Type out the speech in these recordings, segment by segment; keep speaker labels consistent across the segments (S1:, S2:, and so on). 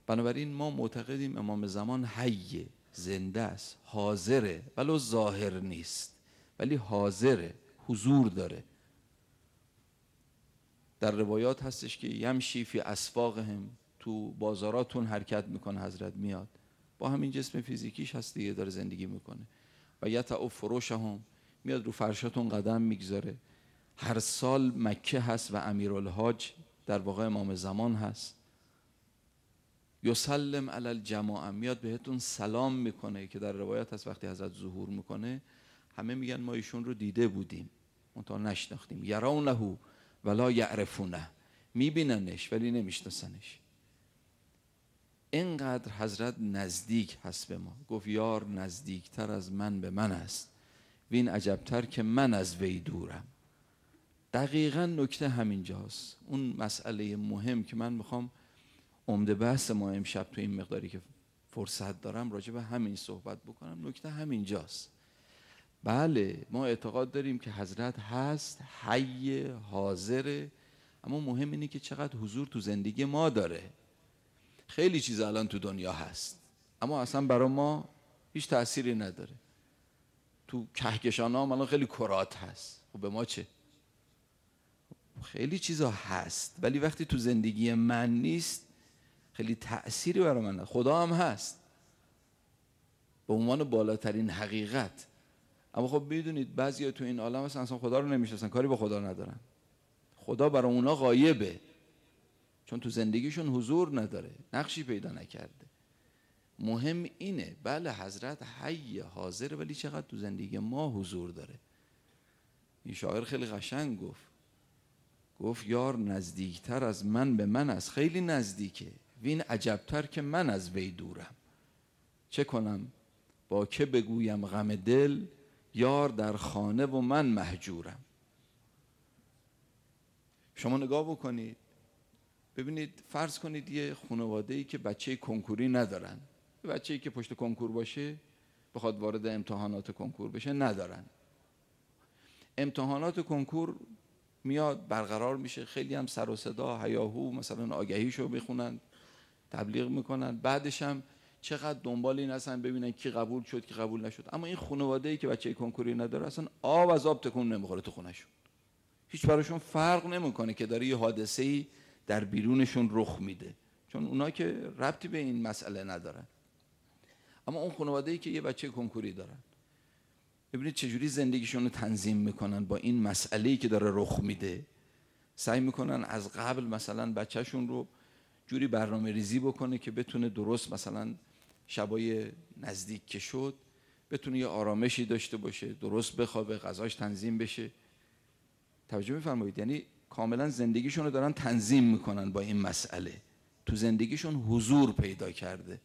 S1: بنابراین ما معتقدیم امام زمان حیه، زنده است، حاضره، ولو ظاهر نیست ولی حاضره، حضور داره. در روایات هستش که یمشی فی اسواقهم، تو بازاراتون حرکت میکنه، حضرت میاد با همین جسم فیزیکیش هست دیگه، داره زندگی میکنه. و یطأ فروشهم، میاد رو فرشاتون قدم میگذاره. هر سال مکه هست و امیرالحاج در واقع امام زمان هست. یسلم علی الجماعه، میاد بهتون سلام میکنه که در روایت هست وقتی حضرت ظهور میکنه همه میگن ما ایشون رو دیده بودیم منتها نشناختیم. یرونه ولا یعرفونه، میبیننش ولی نمیشناسنش. اینقدر حضرت نزدیک هست به ما. گفت یار نزدیکتر از من به من است، وین عجبتر که من از وی دورم. دقیقا نکته همینجاست. اون مسئله مهم که من میخوام عمده بحث ما امشب تو این مقداری که فرصت دارم راجع به همین صحبت بکنم، نکته همینجاست. بله ما اعتقاد داریم که حضرت هست، حی، حاضره، اما مهم اینه که چقدر حضور تو زندگی ما داره. خیلی چیز الان تو دنیا هست اما اصلا برای ما هیچ تأثیری نداره. تو کهکشان ها الان خیلی کرات هست، خب به ما چه؟ خیلی چیزا هست ولی وقتی تو زندگی من نیست خیلی تأثیری برای من نداره. خدا هم هست به عنوان بالاترین حقیقت، اما خب میدونید بعضیا تو این عالم اصلا خدا رو نمیشناسن، کاری با خدا ندارن. خدا برای اونا غایبه چون تو زندگیشون حضور نداره، نقشی پیدا نکرده. مهم اینه بله حضرت حی حاضر ولی چقدر تو زندگی ما حضور داره. این شاعر خیلی قشنگ گفت یار نزدیکتر از من به من است، خیلی نزدیکه، وین عجبتر که من از وی دورم. چه کنم با که بگویم غم دل، یار در خانه و من مهجورم. شما نگاه بکنید ببینید، فرض کنید یه خانواده‌ای که بچه کنکوری ندارن، بچه‌ای که پشت کنکور باشه بخواد وارد امتحانات کنکور بشه ندارن. امتحانات کنکور میاد برقرار میشه، خیلی هم سر و صدا هیاهو مثلا آگهیشو میخونن، تبلیغ میکنن، بعدش هم چقدر دنبال این هستن ببینن کی قبول شد کی قبول نشد. اما این خانواده‌ای که بچه کنکوری نداره اصلا آب از آب تکون نمیخوره تو خونه‌شون، هیچ براشون فرق نمیکنه که داره یه حادثه‌ای در بیرونشون رخ میده، چون اونا که ربطی به این مسئله ندارن. اما اون خانواده‌ای که یه بچه کنکوری دارن، ببینید چجوری زندگیشون رو تنظیم میکنن با این مسئله‌ای که داره رخ میده. سعی میکنن از قبل مثلا بچه‌شون رو جوری برنامه ریزی بکنه که بتونه درست مثلا شبای نزدیک که شد بتونه یه آرامشی داشته باشه، درست بخوابه، غذاش تنظیم بشه. توجه میفرمایید؟ یعنی کاملا زندگیشون رو دارن تنظیم میکنن با این مسئله، تو زندگیشون حضور پیدا کرده.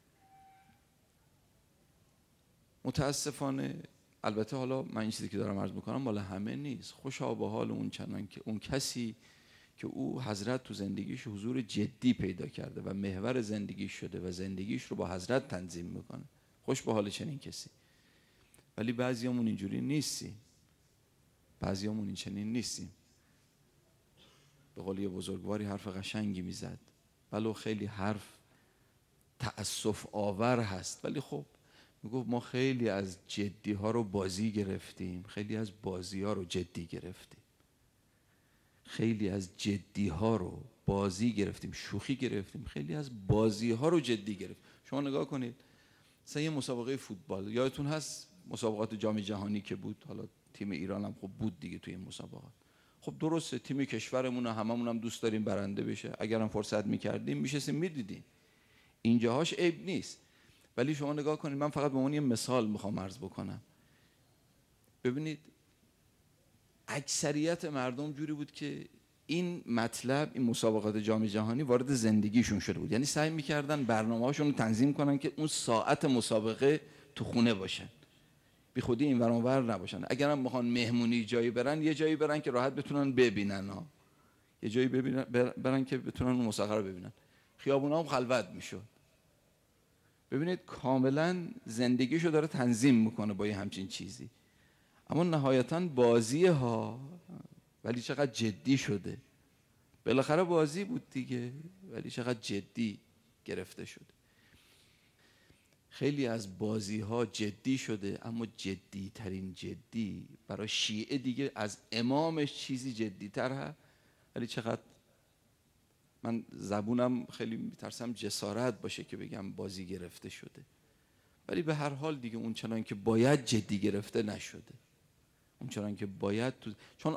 S1: متاسفانه البته حالا من این چیزی که دارم عرض میکنم مال همه نیست، خوشا به حال اون چنان که اون کسی که او حضرت تو زندگیش حضور جدی پیدا کرده و محور زندگیش شده و زندگیش رو با حضرت تنظیم میکنه، خوش به حال چنین کسی. ولی بعضیامون اینجوری نیستیم، بعضیامون این چنین نیستیم. به قول یه بزرگواری حرف قشنگی میزد، ولو خیلی حرف تأسف آور هست، ولی خب میگفت ما خیلی از جدی ها رو بازی گرفتیم، خیلی از بازی ها رو جدی گرفتیم، خیلی از جدی ها رو بازی گرفتیم، شوخی گرفتیم، خیلی از بازی ها رو جدی گرفتیم. شما نگاه کنید مثلا یه مسابقه فوتبال، یادتون هست مسابقات جام جهانی که بود، حالا تیم ایران هم خب بود دیگه توی این مسابقات. خب درسته تیم کشورمون هممون هم دوست داریم برنده بشه، اگرم فرصت میکردیم میشستیم میدیدیم، اینجاهاش عیب نیست. ولی شما نگاه کنید، من فقط به عنوان یه مثال میخوام عرض بکنم، ببینید اکثریت مردم جوری بود که این مطلب، این مسابقات جام جهانی وارد زندگیشون شده بود، یعنی سعی میکردن برنامه‌هاشون رو تنظیم کنن که اون ساعت مسابقه تو خونه باشن، بی خودی این ور اون ور نباشن. اگرم میخوان مهمونی جایی برن، یه جایی برن که راحت بتونن ببینن ها، یه جایی برن که بتونن اون مسابقه رو ببینن. خیابونا هم خلوت میشد. ببینید کاملا زندگیشو داره تنظیم میکنه با یه همچین چیزی. اما نهایتاً بازیه ها، ولی چقدر جدی شده. بالاخره بازی بود دیگه، ولی چقدر جدی. گرفته شده. خیلی از بازی ها جدی شده، اما جدی ترین جدی برای شیعه دیگه از امامش چیزی جدی تر هست. ولی چقدر من زبونم خیلی میترسم جسارت باشه که بگم بازی گرفته شده، ولی به هر حال دیگه اون چنان که باید جدی گرفته نشده. اون چنان که باید چون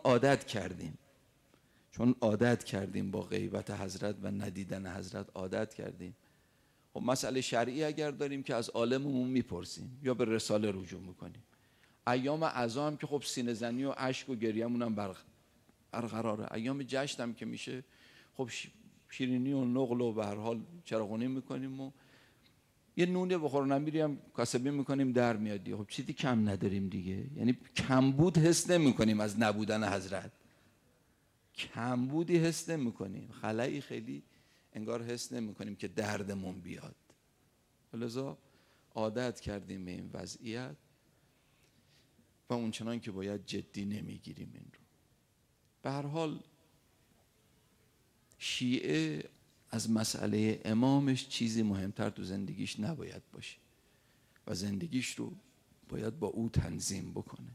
S1: عادت کردیم با غیبت حضرت و ندیدن حضرت عادت کردیم. خب مسئله شرعی اگر داریم که از عالممون میپرسیم یا به رساله رجوع میکنیم. ایام عزا هم که خب سینه زنی و اشک و گریه‌مون هم برقراره. ایام جشن هم که میشه خب شیرینی و نقل و به هر حال چراغونی میکنیم و یه نونه بخورن میریم کاسبی میکنیم در میاد. خب چیزی کم نداریم دیگه. یعنی کمبود حس نمیکنیم از نبودن حضرت، کمبودی حس نمیکنیم، خلایی خیلی انگار حس نمیکنیم که دردمون بیاد. لذا عادت کردیم به این وضعیت و اونچنان که باید جدی نمیگیریم این رو. به هر حال شیعه از مسئله امامش چیزی مهمتر تو زندگیش نباید باشه و زندگیش رو باید با او تنظیم بکنه.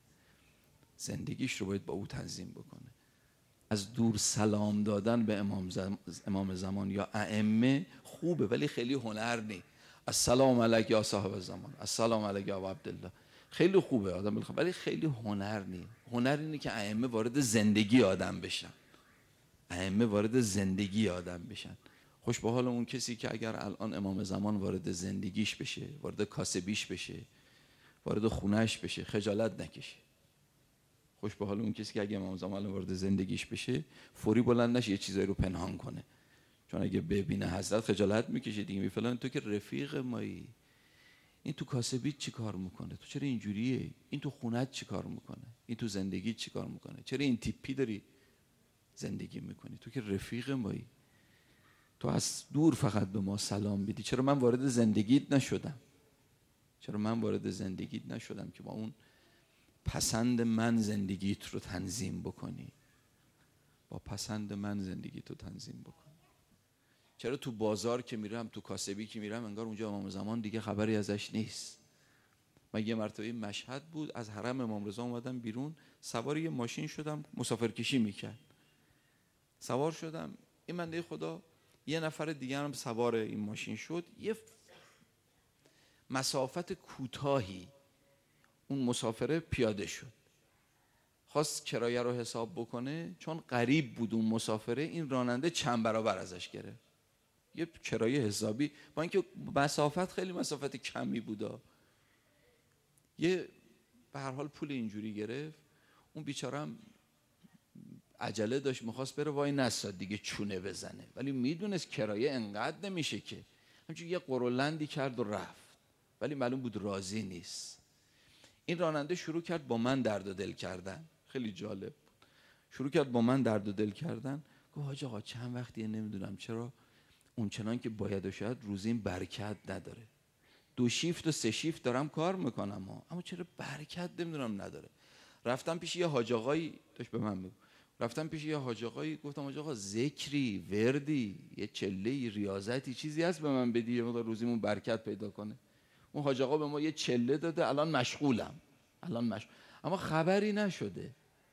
S1: از دور سلام دادن به امام زمان یا ائمه خوبه، ولی خیلی هنر نی. السلام علیک یا صاحب الزمان، السلام علیک یا ابا عبدالله، خیلی خوبه آدم بخواد، ولی خیلی هنر نی. هنر اینه که ائمه وارد زندگی آدم بشن. خوش به حال اون کسی که اگر الان امام زمان وارد زندگیش بشه، وارد کاسبیش بشه، وارد خونهش بشه، خجالت نکشه. خوش به حال اون کسی که اگه امام زمان وارد زندگیش بشه فوری بلند نشه یه چیزایی رو پنهان کنه، چون اگه ببینه حضرت خجالت میکشه دیگه. فلان تو که رفیق مایی، این تو کاسبیت چی کار میکنه؟ تو چرا اینجوریه؟ این تو خونت چی کار میکنه؟ این تو زندگیت چی کار میکنه؟ چرا این تیپی داری زندگی میکنی؟ تو که رفیق مایی، تو از دور فقط به ما سلام بدی. چرا من وارد زندگیت نشدم که با اون پسند من زندگیت رو تنظیم بکنی؟ چرا تو بازار که میرم، تو کاسبی که میرم، انگار اونجا امام زمان دیگه خبری ازش نیست؟ من یه مرتبه مشهد بود، از حرم امام رضا اومدم بیرون، سوار یه ماشین شدم مسافرکشی میکرد، سوار شدم، این بنده خدا یه نفر دیگه هم سوار این ماشین شد. یه مسافت کوتاهی اون مسافره پیاده شد، خواست کرایه رو حساب بکنه، چون قریب بود اون مسافره، این راننده چند برابر ازش گرفت یه کرایه حسابی، با اینکه مسافت خیلی مسافت کمی بودا. یه به هر حال پول اینجوری گرفت. اون بیچاره هم عجله داشت، میخواست بره وای نساد دیگه چونه بزنه، ولی میدونست کرایه انقدر نمیشه که، همچون یه قرولندی کرد و رفت، ولی معلوم بود راضی نیست. این راننده شروع کرد با من درد و دل کردن، خیلی جالب بود. شروع کرد با من درد و دل کردن. گفت حاج آقا چند وقتیه نمیدونم چرا اون چنان که باید و شاید روزیم برکت نداره. 2 شیفت و 3 شیفت دارم کار میکنم اما چرا برکت نمیدونم نداره. رفتم پیش یه حاج آقایی، داشت به من میگفت، رفتم پیش یه حاج آقایی، گفتم حاج آقا ذکری، وردی، یه چله ریاضتی چیزی هست به من بدی یه مقدار روزیمون برکت پیدا کنه. اون حاج آقا به ما یه چله داده، الان مشغولم. اما خبری نشده.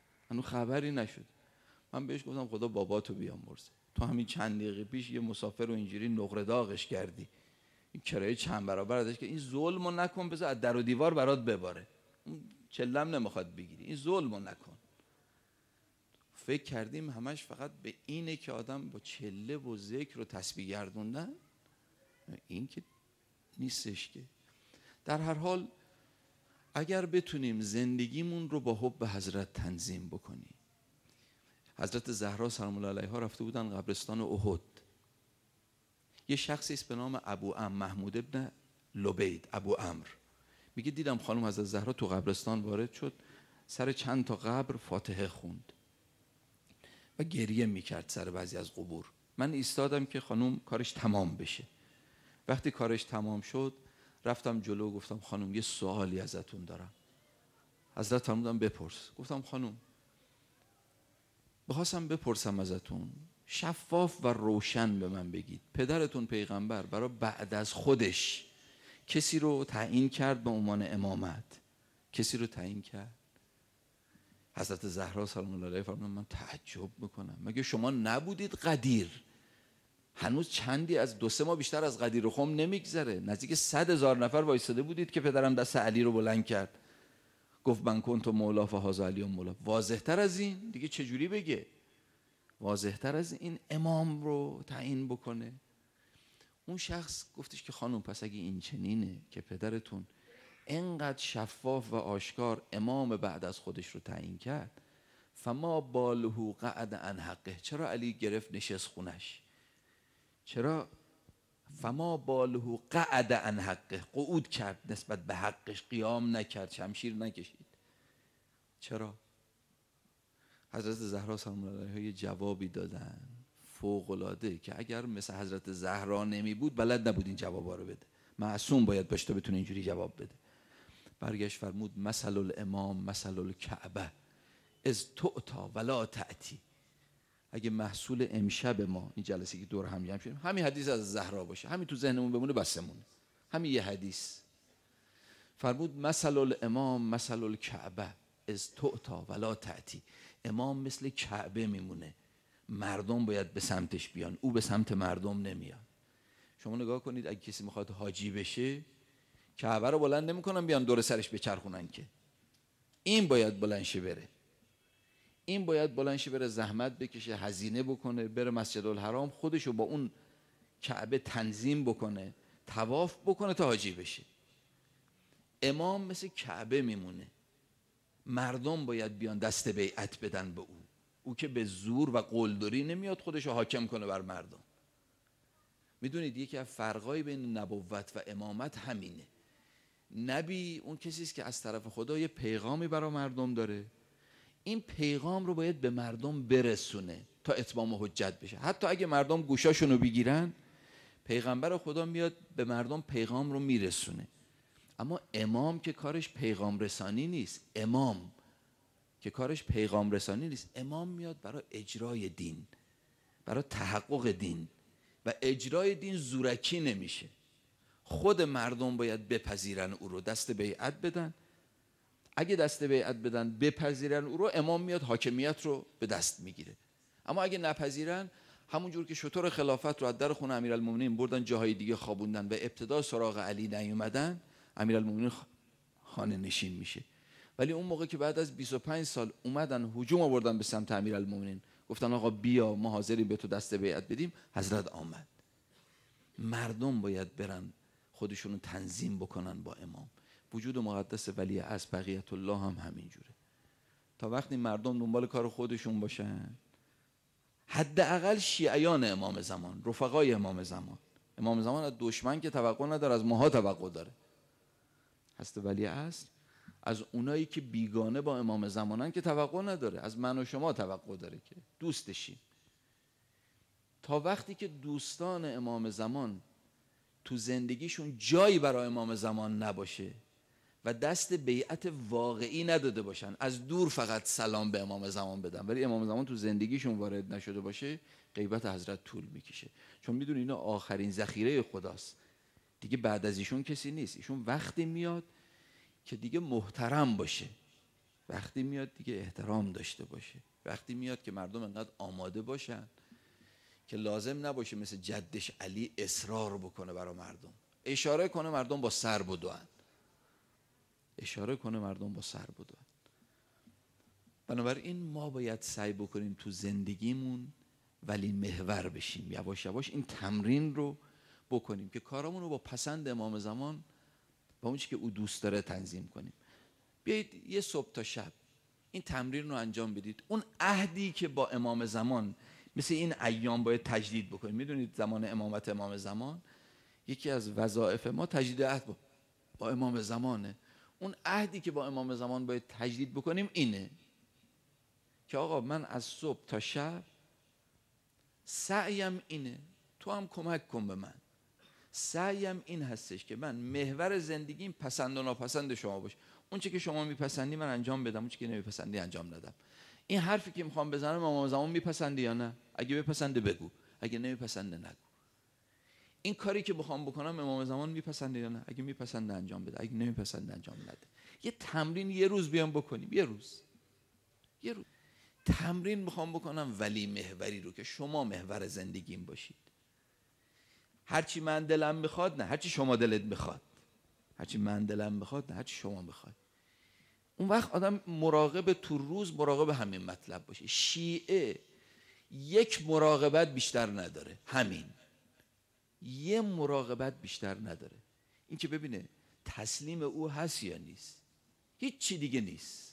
S1: من بهش گفتم خدا باباتو بیامرزه، تو همین چند دقیقه پیش یه مسافر رو اینجوری نقره داغش کردی، این کرایه چند برابر ازش که این ظلمو نکن، بذار از در و دیوار برات بباره، اون چلم نمیخواد بگیری، این ظلمو نکن. فکر کردیم همش فقط به اینه که آدم با چله و ذکر و تسبیح گردوندن، این که نیستش که. در هر حال اگر بتونیم زندگیمون رو با حب حضرت تنظیم بکنیم. حضرت زهرا سلام الله علیها رفته بودن قبرستان احد. یه شخصی است به نام ابو عمرو، محمود ابن لبید، ابو عمرو، میگه دیدم خانم حضرت زهرا تو قبرستان وارد شد، سر چند تا قبر فاتحه خوند و گریه میکرد سر بعضی از قبور. من ایستادم که خانم کارش تمام بشه. وقتی کارش تمام شد رفتم جلو، گفتم خانم یه سوالی ازتون دارم. حضرت فرمودن بپرس. گفتم خانم بخواستم بپرسم ازتون، شفاف و روشن به من بگید پدرتون پیغمبر برای بعد از خودش کسی رو تعیین کرد به عنوان امامت؟ کسی رو تعیین کرد؟ حضرت زهرا سلام الله علیها فرمودن من تعجب میکنم، مگه شما نبودید قدیر؟ هنوز چندی از 2-3 ماه بیشتر از قدیر خم نمیگذره، نزدیک 100,000 نفر وایساده بودید که پدرم دست علی رو بلند کرد گفت من کنت مولا فهذا علی مولا. واضح تر از این دیگه چجوری بگه؟ واضح تر از این امام رو تعیین بکنه؟ اون شخص گفتش که خانم پس اگه این چنینه که پدرتون اینقدر شفاف و آشکار امام بعد از خودش رو تعیین کرد، فما باله قعد عن حقه، چرا علی گرفت نشست خونش؟ چرا فما باله قعد عن حقه، قعود کرد نسبت به حقش، قیام نکرد، شمشیر نکشید؟ چرا؟ حضرت زهرا سلام الله علیها یه جوابی دادن فوق العاده که اگر مثل حضرت زهرا نمی بود بلد نبود این جوابا رو بده. معصوم باید باشه تا بتونه اینجوری جواب بده. برگشت فرمود مثل الامام مثل الکعبه از تؤتا ولا تأتی. اگه محصول امشب ما این جلسه که دور هم جمع شدیم همین حدیث از زهرا باشه، همین تو ذهنمون بمونه بسمونه، همین یه حدیث. فرمود مثل الامام مثل الکعبه از تؤتا ولا تأتی. امام مثل کعبه میمونه، مردم باید به سمتش بیان، او به سمت مردم نمیاد. شما نگاه کنید اگه کسی میخواد حاجی بشه کعبه رو بلند نمیکنن بیان دور سرش بچرخونن که، این باید بلند شه بره، این باید بلند شه بره زحمت بکشه، هزینه بکنه، بره مسجد الحرام خودشو با اون کعبه تنظیم بکنه، طواف بکنه تا حاجی بشه. امام مثل کعبه میمونه، مردم باید بیان دست بیعت بدن به او. او که به زور و قلدری نمیاد خودشو حاکم کنه بر مردم. میدونید یکی از فرقای بین نبوت و امامت همینه. نبی اون کسی است که از طرف خدا یه پیغامی برای مردم داره، این پیغام رو باید به مردم برسونه تا اتمام حجت بشه. حتی اگه مردم گوشاشونو بگیرن پیغمبر خدا میاد به مردم پیغام رو میرسونه. اما امام که کارش پیغام رسانی نیست، امام که کارش پیغام رسانی نیست، امام میاد برای اجرای دین، برای تحقق دین. و اجرای دین زورکی نمیشه، خود مردم باید بپذیرن او رو، دست بیعت بدن. اگه دست بیعت بدن بپذیرن او رو، امام میاد حاکمیت رو به دست میگیره. اما اگه نپذیرن، همون جور که شطور خلافت رو از در خونه امیرالمومنین بردن جاهای دیگه خوابوندن و ابتدا سراغ علی نیومدن، امیرالمومنین خانه نشین میشه. ولی اون موقع که بعد از 25 سال اومدن هجوم آوردن به سمت امیرالمومنین، گفتن آقا بیا ما حاضریم به تو دست بیعت بدیم، حضرت آمد. مردم باید برن خودشونو تنظیم بکنن با امام. وجود مقدس ولی از بقیت الله هم همینجوره. تا وقتی مردم دنبال کار خودشون باشن، حداقل شیعیان امام زمان، رفقای امام زمان، امام زمان از دشمن که توقع نداره، از ماها توقع داره. هست ولی اصل از اونایی که بیگانه با امام زمانن که توقع نداره، از من و شما توقع داره که دوستشیم. تا وقتی که دوستان امام زمان تو زندگیشون جایی برای امام زمان نباشه و دست بیعت واقعی نداده باشن، از دور فقط سلام به امام زمان بدن ولی امام زمان تو زندگیشون وارد نشده باشه، غیبت حضرت طول میکشه. چون میدون اینا آخرین ذخیره خداست دیگه، بعد از ایشون کسی نیست. ایشون وقتی میاد که دیگه محترم باشه، وقتی میاد دیگه احترام داشته باشه، وقتی میاد که مردم انقدر آماده باشن که لازم نباشه مثل جدش علی اصرار بکنه برای مردم، اشاره کنه مردم با سر بدوئن، اشاره کنه مردم با سر بدوئن. بنابراین ما باید سعی بکنیم تو زندگیمون ولی محور بشیم، یواش یواش این تمرین رو بکنیم که کارامون رو با پسند امام زمان با اون چیزی که او دوست داره تنظیم کنیم. بیایید یه صبح تا شب این تمرین رو انجام بدید. اون عهدی که با امام زمان مثل این ایام باید تجدید بکنیم. میدونید زمان امامت امام زمان یکی از وظایف ما تجدید عهد با امام زمانه. اون عهدی که با امام زمان باید تجدید بکنیم اینه که آقا من از صبح تا شب سعیم اینه، تو هم کمک کن به من. سعیم این هستش که من محور زندگیم پسند و ناپسند شما باشه. اون چه که شما میپسندی من انجام بدم، اون چه که نمیپسندی انجام ندم. این حرفی که میخوام بزنم امام زمان میپسنده یا نه؟ اگه بپسنده بگو، اگه نمیپسنده نگو. این کاری که بخوام بکنم امام زمان میپسنده یا نه؟ اگه میپسنده انجام بده، اگه نمیپسنده انجام نده. یه تمرین یه روز بیام بکنیم، یه روز تمرین میخوام بکنم ولی محوری رو، که شما محور زندگیم باشید. هرچی من دلم میخواد نه، هرچی شما دلت میخواد. هرچی من دلم میخواد نه، هرچی شما میخواد. اون وقت آدم مراقب تو روز مراقب همین مطلب باشه. شیعه یک مراقبت بیشتر نداره، همین یه مراقبت بیشتر نداره. این که ببینه تسلیم او هست یا نیست، هیچ چی دیگه نیست.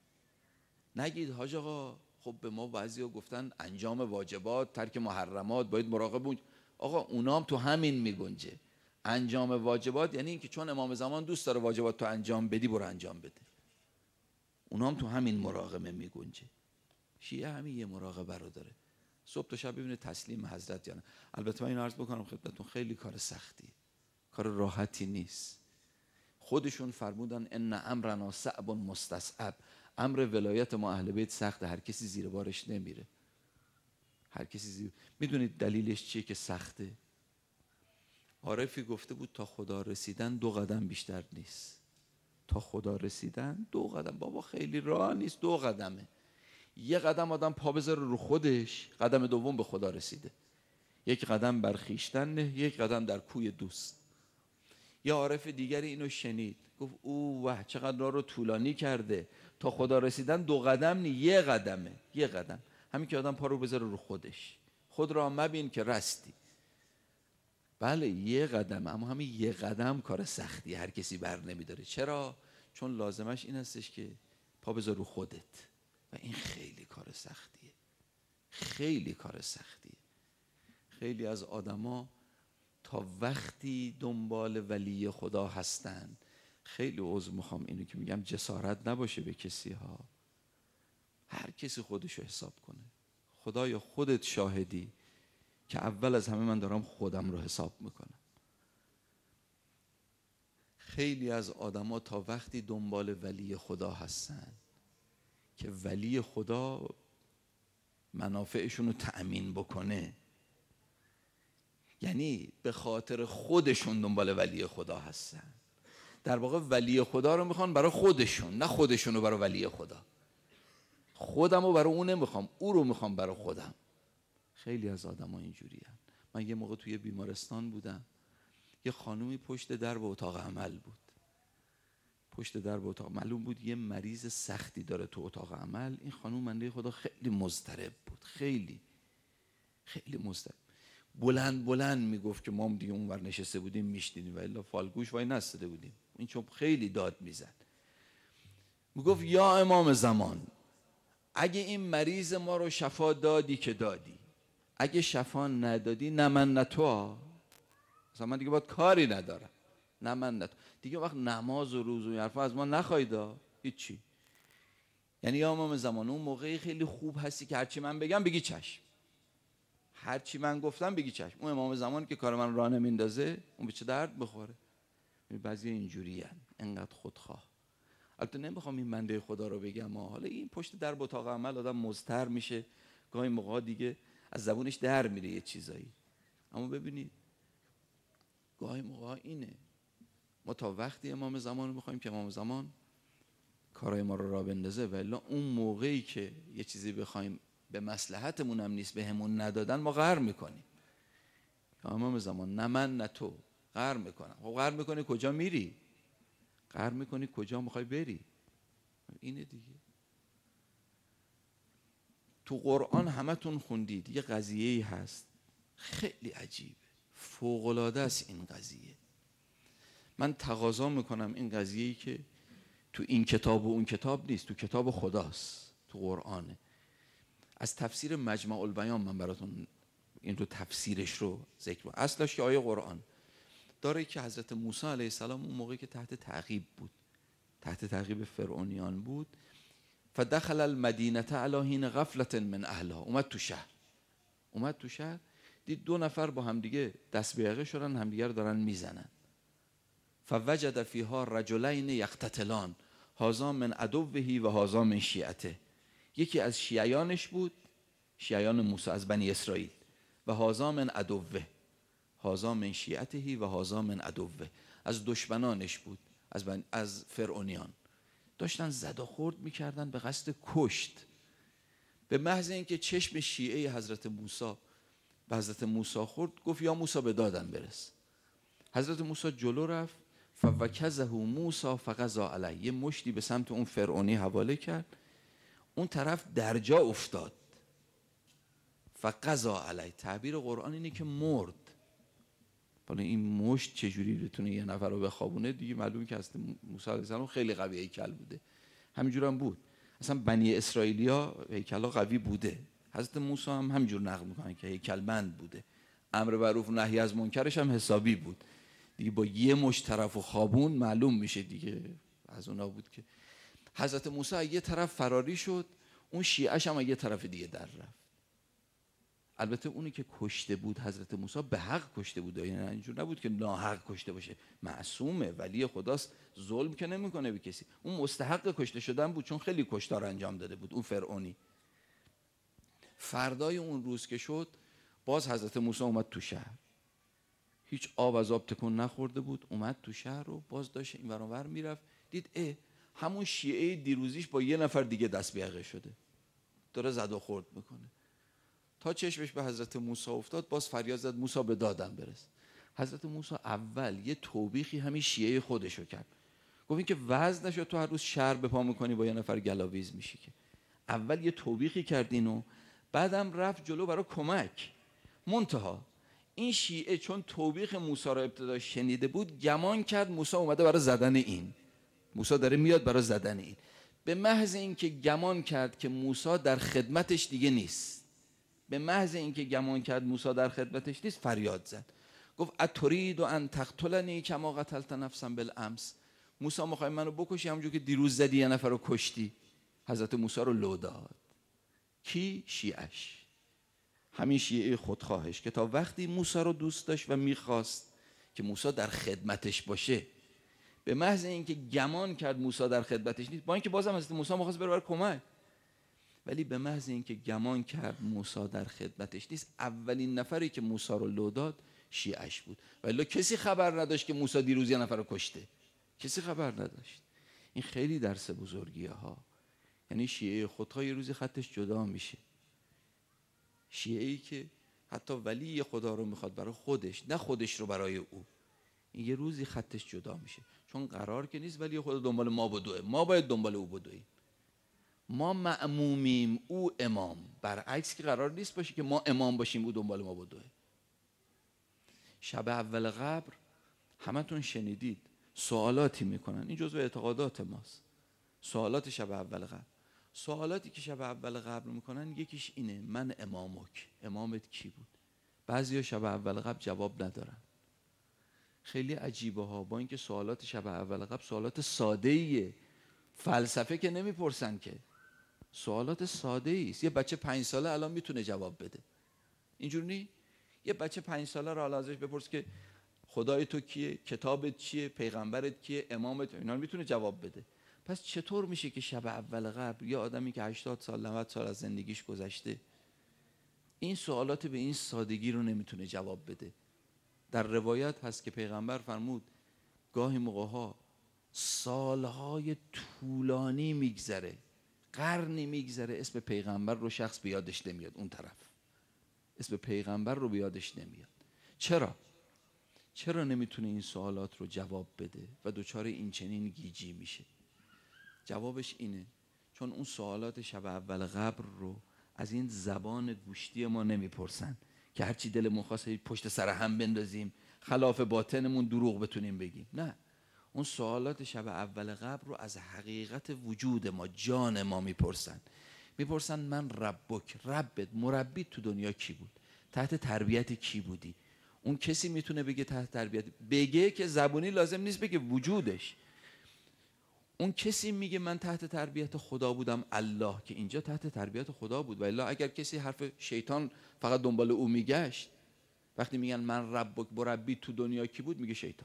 S1: نگید حاج آقا خب به ما بعضیا گفتن انجام واجبات، ترک محرمات، باید مراقب اون. آقا اونام تو همین میگنجه. انجام واجبات یعنی اینکه چون امام زمان دوست داره واجبات تو انجام بدی، برو انجام بده. اونام تو همین مراقبه میگنجه. شیعه همین یه مراقبه رو داره، صبح تا شب ببینه تسلیم حضرت یا نه. البته من این عرض بکنم خدمتتون، خیلی کار سختیه، کار راحتی نیست. خودشون فرمودن ان امرنا صعب مستصعب، امر ولایت ما اهل بیت سخته، هر کسی زیر بارش نمیره. هر کسی میدونید دلیلش چیه که سخته؟ عارفی گفته بود تا خدا رسیدن 2 قدم بیشتر نیست. تا خدا رسیدن 2 قدم، بابا خیلی راه نیست، 2 قدمه. 1 قدم آدم پا بذاره رو خودش، قدم دوم به خدا رسیده. 1 قدم بر خویشتن نه، 1 قدم در کوی دوست. یا عارف دیگری اینو شنید، گفت اوه چقدر راه رو طولانی کرده، تا خدا رسیدن 2 قدم نی، 1 قدمه. 1 قدم همین که آدم پا رو بذاره رو خودش، خود را مبین که رستی. بله 1 قدم، اما همین 1 قدم کار سختی، هر کسی بر نمیداره. چرا؟ چون لازمش این هستش که پا بذار رو خودت، و این خیلی کار سختیه، خیلی کار سختیه. خیلی از آدما تا وقتی دنبال ولی خدا هستن، خیلی عذر میخوام اینو که میگم جسارت نباشه به کسی ها، هر کسی خودشو حساب کنه. خدایا خودت شاهدی که اول از همه من دارم خودم رو حساب میکنم. خیلی از آدما تا وقتی دنبال ولی خدا هستن که ولی خدا منافعشون رو تأمین بکنه، یعنی به خاطر خودشون دنبال ولی خدا هستن. در واقع ولی خدا رو میخوان برای خودشون، نه خودشون رو برای ولی خدا. خودم رو برای اون نمیخوام، او رو میخوام برای خودم. خیلی از آدم ها اینجوری هن. من یه موقع توی بیمارستان بودم، یه خانومی پشت در به اتاق عمل بود. پشت در به اتاق، معلوم بود یه مریض سختی داره تو اتاق عمل. این خانوم بنده خدا خیلی مضطرب بود، خیلی خیلی مضطرب. بلند بلند میگفت که ما هم دیگه اونور نشسته بودیم میشنیدیم، و الا فالگوش وای نستده بودیم. این چون خیلی داد میزد، میگفت یا امام زمان، اگه این مریض ما رو شفا دادی که دادی، اگه شفا ندادی نه من نه تو، مثلا من دیگه باید کاری ندارم، نه من نه تو دیگه، وقت نماز و روز و حرفا از ما نخوایدا هیچی. یعنی یا امام زمان اون موقعی خیلی خوب هستی که هرچی من بگم بگی چشم، هرچی من گفتم بگی چشم. اون امام زمان که کار من راه نمیندازه اون به چه درد بخوره؟ بعضی اینجوری هن، انقدر خودخواه. البته نمیخوام این بنده خدا رو بگم، حالا این پشت در اتاق عمل آدم مضطر میشه، گاهی موقع دیگه از زبونش در میره یه چیزایی. اما ببینید گاهی موقع اینه، ما تا وقتی امام زمان رو میخوایم که امام زمان کارهای ما رو راه بندازه، ولی اون موقعی که یه چیزی بخوایم به مصلحتمون هم نیست به همون ندادن، ما قهر میکنیم. امام زمان نه من نه تو، قهر میکنم. خب قهر میکنی کجا میری؟ قهر میکنی کجا میخوای بری؟ اینه دیگه. تو قرآن همتون خوندید یه قضیه‌ای هست خیلی عجیبه، فوق‌العاده است این قضیه. من تقاضا میکنم این قضیه‌ای که تو این کتاب و اون کتاب نیست، تو کتاب خداست، تو قرآنه. از تفسیر مجمع البیان من براتون این رو تفسیرش رو ذکر کنم. اصلش که آیه قرآن داره که حضرت موسی علیه السلام اون موقعی که تحت تعقیب بود، تحت تعقیب فرعونیان بود، فدخل المدینه علی حین غفلة من اهلها، اومد تو شهر دید 2 نفر با همدیگه دست به یقه شدن، همدیگه رو دارن میزنن. فوجد فیها رجلین یقتتلان هذا من عدوه و هذا من شیعته. یکی از شیعیانش بود، شیعیان موسی از بنی اسرائیل، و هذا من عدوه، هذا من شیعته و هذا من عدوه، از دشمنانش بود، از فرعونیان. داشتن زد و خورد میکردن به قصد کشت. به محض اینکه چشم شیعه حضرت موسی به حضرت موسی خورد، گفت یا موسی به دادم برس. حضرت موسی جلو رفت، فوکزه موسی فقضا علیه، یه مشتی به سمت اون فرعونی حواله کرد، اون طرف در جا افتاد. فقضا علیه، تعبیر قرآن اینه که مرد. حالا این مشت چجوری بتونه یه نفر رو بخوابونه دیگه معلومه که اصلا موسی علیه السلام خیلی قوی هیکل بوده. همینجور هم بود، اصلا بنی اسرائیلیا هیکلا قوی بوده. حضرت موسی هم همینجور نقل میکنن که هیکلمند بوده، امر معروف و نهی از منکرش هم حسابی بود دیگه. با یه مشت طرف و خوابون معلوم میشه دیگه از اونا بود که حضرت موسی یه طرف فراری شد، اون شیعه‌اش هم یه طرف دیگه در رفت. البته اونی که کشته بود حضرت موسی به حق کشته بود، یعنی اینجور نبود که ناحق کشته باشه، معصومه، ولی خداست، ظلم که نمیکنه به کسی. اون مستحق کشته شدن بود چون خیلی کشتار انجام داده بود اون فرعونی. فردای اون روز که شد، باز حضرت موسی اومد تو شهر، هیچ آب از آب تکون نخورده بود، اومد تو شهر رو باز داشت این ور اون ور میرفت، دید همون شیعه دیروزیش با یه نفر دیگه دست به یقه شده، داره زد و خورد میکنه. تا چشمش به حضرت موسی افتاد، باز فریاد زد موسی به دادم برس. حضرت موسی اول یه توبیخی همین شیعه خودشو کرد، گفت این که وضع نشد تو هر روز شهر به پا میکنی با یه نفر گلاویز میشی، که اول یه توبیخی کردینو، بعدم رفت جلو برای کمک. منتها این شیعه چون توبیخ موسی را ابتدا شنیده بود، گمان کرد موسی اومده برای زدن این، موسی داره میاد برای زدن این. به محض اینکه گمان کرد که موسی در خدمتش دیگه نیست، به محض اینکه گمان کرد موسی در خدمتش نیست، فریاد زد، گفت اترید ان تقتلنی کما قتلت نفسا بالامس، موسی میخوای منو بکشی همونجور که دیروز زدی یه نفر رو کشتی. حضرت موسی رو لو داد. کی؟ شیعش، همین شیعه خودخواهش که تا وقتی موسی رو دوست داشت و میخواست که موسی در خدمتش باشه، به محض اینکه گمان کرد موسی در خدمتش نیست، با اینکه بازم حضرت موسی میخواست بره برای کمک، ولی به محض اینکه گمان کرد موسی در خدمتش نیست، اولین نفری که موسی رو لو داد شیعش بود. ولی کسی خبر نداشت که موسی دیروز یه نفر رو کشته، کسی خبر نداشت. این خیلی درس بزرگیه ها. یعنی شیعه خودخواه یه روزی خطش جدا میشه. شیعه‌ای که حتی ولی خدا رو میخواد برای خودش، نه خودش رو برای او، این یه روزی خطش جدا میشه. چون قرار که نیست ولی خدا دنبال ما بدوه، ما باید دنبال او بدویم. ما مأمومیم، او امام. برعکس که قرار نیست باشه که ما امام باشیم او دنبال ما بدوه. شب اول قبر همتون شنیدید سوالاتی میکنن، این جزو اعتقادات ماست. سوالات شب اول قبر، سوالاتی که شب اول قبر میکنن یکیش اینه: من امامک، امامت کی بود؟ بعضیا شب اول قبر جواب ندارن. خیلی عجیبه ها، با اینکه سوالات شب اول قبر سوالات ساده ایه، فلسفه که نمیپرسن که، سوالات ساده ایست. یه بچه 5 ساله الان میتونه جواب بده، اینجور نی؟ یه بچه 5 ساله رو ازش بپرس که خدای تو کیه، کتابت چیه، پیغمبرت کیه، امامت، اینا رو میتونه جواب بده. پس چطور میشه که شب اول قبر یه آدمی که 80 سال 90 سال از زندگیش گذشته این سوالات به این سادگی رو نمیتونه جواب بده؟ در روایت هست که پیغمبر فرمود گاهی موقع‌ها سالهای طولانی میگذره، قرنی میگذره، اسم پیغمبر رو شخص بیادش نمیاد، اون طرف اسم پیغمبر رو بیادش نمیاد. چرا نمیتونه این سوالات رو جواب بده و دچار این چنین گیجی میشه؟ جوابش اینه چون اون سوالات شب اول قبر رو از این زبان گوشتی ما نمیپرسن که هرچی دلمون خواست پشت سر هم بندازیم، خلاف باطنمون دروغ بتونیم بگیم. نه، اون سوالات شب اول قبر رو از حقیقت وجود ما، جان ما میپرسن من ربک، ربت، مربی تو دنیا کی بود؟ تحت تربیت کی بودی؟ اون کسی میتونه بگه تحت تربیت، بگه که زبونی لازم نیست بگه، وجودش. اون کسی میگه من تحت تربیت خدا بودم، الله، که اینجا تحت تربیت خدا بود. و الا اگر کسی حرف شیطان فقط دنبال او میگشت، وقتی میگن من ربک، مربی تو دنیا کی بود، میگه شیطان.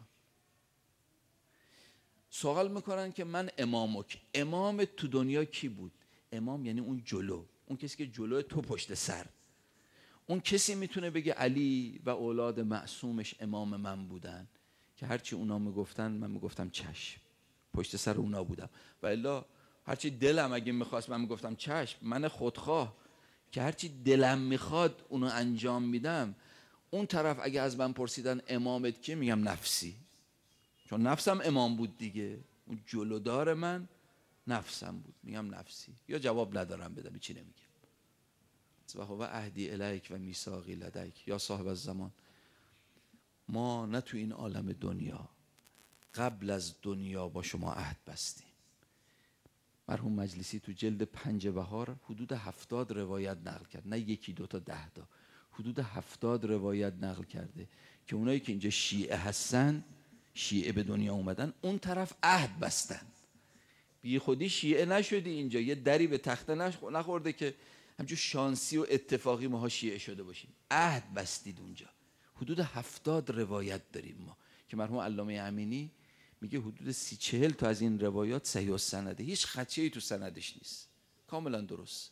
S1: سوال میکنن که من امامک، امام تو دنیا کی بود؟ امام یعنی اون جلو، اون کسی که جلو تو پشت سر. اون کسی میتونه بگه علی و اولاد معصومش امام من بودن که هرچی اونا میگفتن من میگفتم چشم، پشت سر اونا بودم. و الا هرچی دلم اگه میخواست من میگفتم چشم، من خودخواه که هرچی دلم میخواد اونو انجام میدم. اون طرف اگه از من پرسیدن امامت کیه، میگم نفسی، چون نفسم امام بود دیگه. اون جلودار من نفسم بود، میگم نفسی. یا جواب ندارم بدم، چی نمیگم. و هو عهدی الیک و میثاقی لدیک. یا صاحب الزمان، ما نه تو این عالم دنیا، قبل از دنیا با شما عهد بستیم. مرحوم مجلسی تو جلد 5 بهار حدود 70 روایت نقل کرد، نه یکی دو تا 10 تا، حدود 70 روایت نقل کرده که اونایی که اینجا شیعه هستن، شیعه به دنیا اومدن، اون طرف عهد بستن. بی خودی شیعه نشدی اینجا، یه دری به تخته نخورده که همچون شانسی و اتفاقی ماها شیعه شده باشیم. عهد بستید اونجا. حدود 70 روایت داریم ما که مرحوم علامه امینی میگه حدود 30-40 تا از این روایات صحیح السنده، هیچ خدشه‌ای تو سندش نیست، کاملا درست.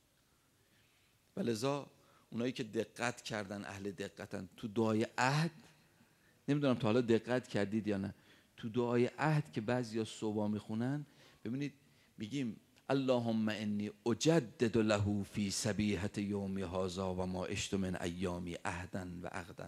S1: ولذا اونایی که دقت کردن، اهل دقتن، تو دعای عهد، نمیدونم تا حالا دقت کردید یا نه، تو دعای عهد که بعضیا صبح میخونن، ببینید میگیم اللهم انی اجدد له فی صبیحة یوم هذا و ما عشت من ایامی عهدا و عقدا.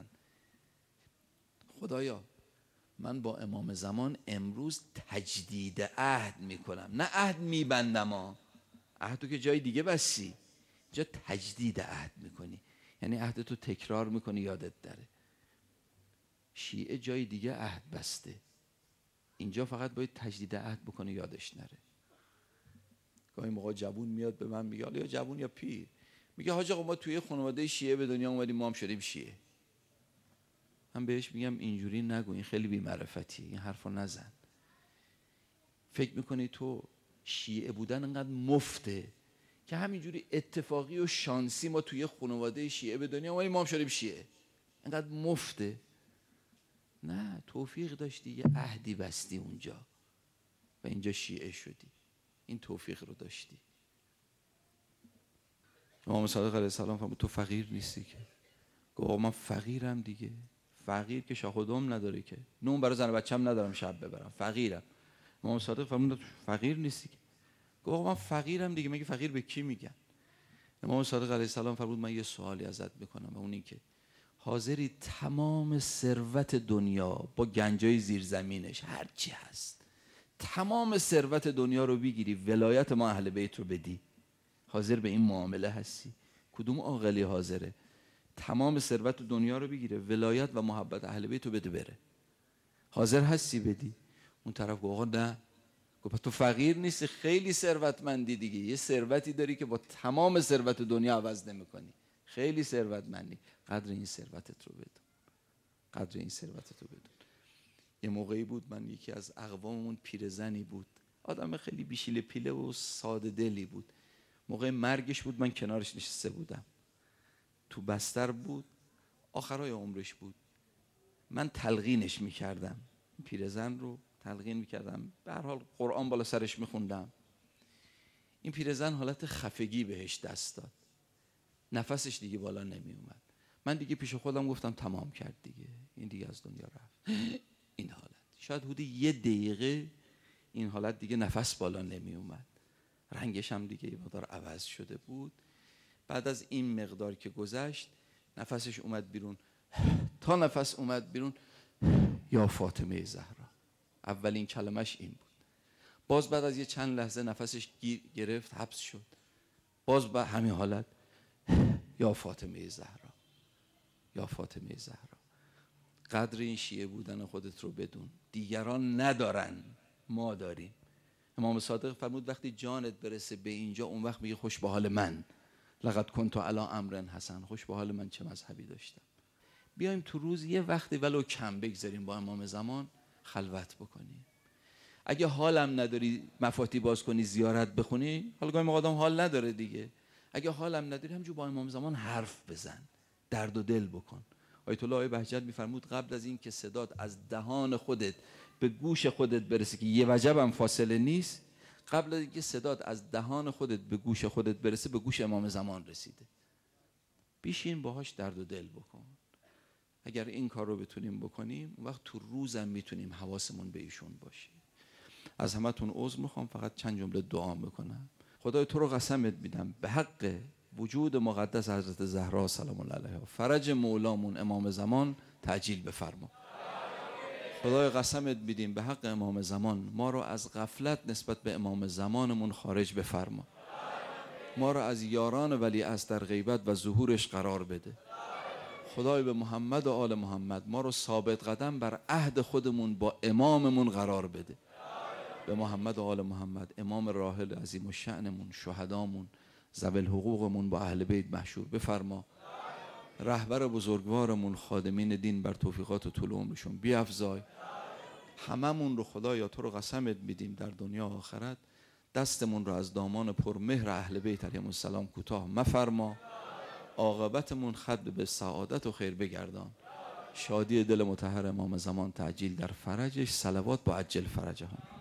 S1: خدایا من با امام زمان امروز تجدید عهد میکنم، نه عهد میبندم. عهدو که جای دیگه بستی، جا تجدید عهد میکنی، یعنی عهدتو تکرار میکنی، یادت داره. شیعه جای دیگه عهد بسته، اینجا فقط باید تجدید عهد بکنه، یادش نره. گاهی موقع جوون میاد به من میگه، یا جوون یا پیر، میگه حاج آقا ما توی خانواده شیعه به دنیا اومدیم، ما هم شدیم شیعه. من بهش میگم اینجوری نگو، این خیلی بی‌معرفتی، این حرفو نزن. فکر میکنی تو شیعه بودن انقدر مفته که همینجوری اتفاقی و شانسی ما توی خانواده شیعه به دنیا اومدیم، ما هم شدیم شیعه، انقدر مفته؟ نه، توفیق داشتی، یه عهدی بستی اونجا و اینجا شیعه شدی، این توفیق رو داشتی. امام صادق علیه السلام فرمود تو فقیر نیستی که؟ گفت من فقیرم دیگه. فقیر که شاخ و دم نداره که، نون برای زن و بچه‌م ندارم شب ببرم، فقیرم. امام صادق فرمود فقیر نیستی که؟ گفت من فقیرم دیگه. مگه فقیر به کی میگن؟ امام صادق علیه السلام فرمود من یه سوالی ازت میکنم و اون این که حاضری تمام ثروت دنیا با گنجای زیرزمینش هر چی هست، تمام ثروت دنیا رو بگیری، ولایت ما اهل بیت رو بدی؟ حاضر به این معامله هستی؟ کدوم عاقلی حاضره تمام ثروت دنیا رو بگیره، ولایت و محبت اهل بیت رو بده بره؟ حاضر هستی بدی؟ اون طرف گفت آقا نه. گفت تو فقیر نیستی، خیلی ثروتمندی دیگه، یه ثروتی داری که با تمام ثروت دنیا عوض نمی‌کنی، خیلی ثروتمندی، قدر این ثروتت رو بدون، قدر این ثروتت رو بدون. یه موقعی بود من یکی از اقواممون پیرزنی بود، آدم خیلی بیشیل پیله و ساده دلی بود. موقع مرگش بود، من کنارش نشسته بودم، تو بستر بود، آخرای عمرش بود. من تلقینش میکردم، پیرزن رو تلقین میکردم، به هر حال قرآن بالا سرش میخوندم. این پیرزن حالت خفگی بهش دست داد، نفسش دیگه بالا نمیومد. من دیگه پیش خودم گفتم تمام کرد دیگه، این دیگه از دنیا رفت. این حالت شاید حدود 1 دقیقه این حالت دیگه نفس بالا نمیومد، رنگش هم دیگه یه مقدار عوض شده بود. بعد از این مقدار که گذشت، نفسش اومد بیرون، تا نفس اومد بیرون، یا فاطمه زهرا، اولین کلمش این بود. باز بعد از یه چند لحظه نفسش گرفت، حبس شد، باز به همین حالت، یا فاطمه زهرا، یا فاطمه زهرا. قدر این شیعه بودن خودت رو بدون، دیگران ندارن، ما داریم. امام صادق فرمود وقتی جانت برسه به اینجا، اون وقت میگه خوش به حال من، لقد کنت علی امر حسن، خوش به حال من چه مذهبی داشتم. بیایم تو روز یه وقتی ولو کم بگذاریم با امام زمان خلوت بکنیم. اگه حالم نداری مفاتی باز کنی، زیارت بخونی، حالا گاهی آدم حال نداره دیگه، اگه حالم نداری همجور با امام زمان حرف بزن، درد و دل بکن. آیت الله آقای بهجت میفرمود قبل از این که صدات از دهان خودت به گوش خودت برسه که یه وجبم فاصله نیست، قبل از اینکه صدات از دهان خودت به گوش خودت برسه به گوش امام زمان رسیده. بیشین باهاش درد و دل بکن. اگر این کار رو بتونیم بکنیم اون وقت تو روزم میتونیم حواسمون به ایشون باشه. از همتون عذر میخوام، فقط چند جمله دعا میکنم. خدای تو رو قسمت میدم به حق وجود مقدس حضرت زهرا سلام الله علیها، فرج مولامون امام زمان تعجیل بفرما. خدای قسمت میدیم به حق امام زمان ما رو از غفلت نسبت به امام زمانمون خارج بفرما. ما رو از یاران ولی از در غیبت و ظهورش قرار بده. خدای به محمد و آل محمد ما رو ثابت قدم بر عهد خودمون با اماممون قرار بده. به محمد و آل محمد، امام راحل عظیم الشأنمون، شهدامون، ذوی الحقوقمون با اهل بیت محشور بفرما. رهبر بزرگوارمون، خادمین دین بر توفیقات و طول عمرشون بیفزای. هممون رو خدایا تو رو قسمت میدیم در دنیا و آخرت دستمون رو از دامان پرمهر اهل بیت علیهم السلام کوتاه مفرما. عاقبتمون ختم به سعادت و خیر بگردان. شادی دل مطهر امام زمان تعجیل در فرجش، صلوات با عجل فرجهم.